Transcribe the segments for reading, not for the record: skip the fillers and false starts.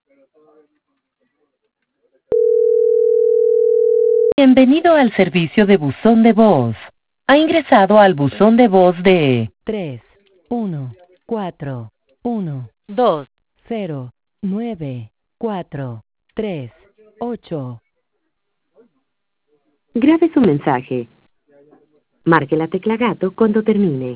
Bienvenido al servicio de buzón de voz. Ha ingresado al buzón de voz de 314-1-4-1-0-9-4-3-8. Grabe su mensaje. Marque la tecla gato cuando termine.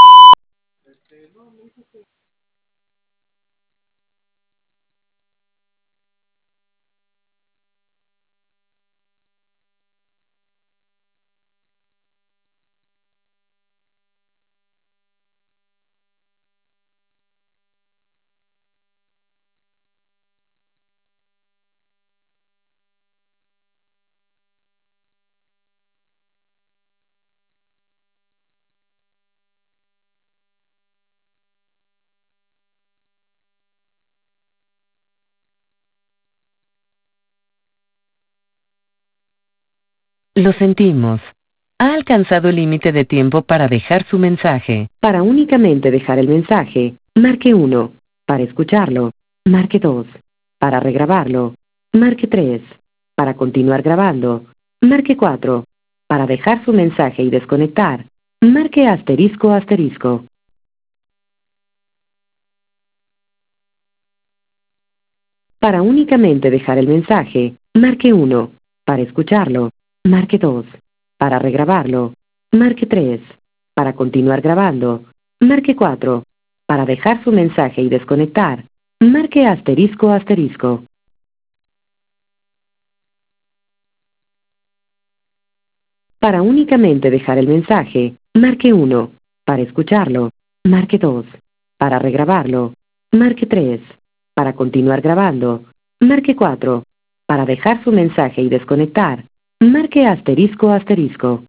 Lo sentimos. Ha alcanzado el límite de tiempo para dejar su mensaje. Para únicamente dejar el mensaje, marque 1. Para escucharlo, marque 2. Para regrabarlo, marque 3. Para continuar grabando, marque 4. Para dejar su mensaje y desconectar, marque asterisco asterisco. Para únicamente dejar el mensaje, marque 1. Para escucharlo, marque 2. Para regrabarlo, marque 3. Para continuar grabando, marque 4. Para dejar su mensaje y desconectar, marque asterisco asterisco. Para únicamente dejar el mensaje, marque 1. Para escucharlo, marque 2. Para regrabarlo, marque 3. Para continuar grabando, marque 4. Para dejar su mensaje y desconectar, marque asterisco asterisco.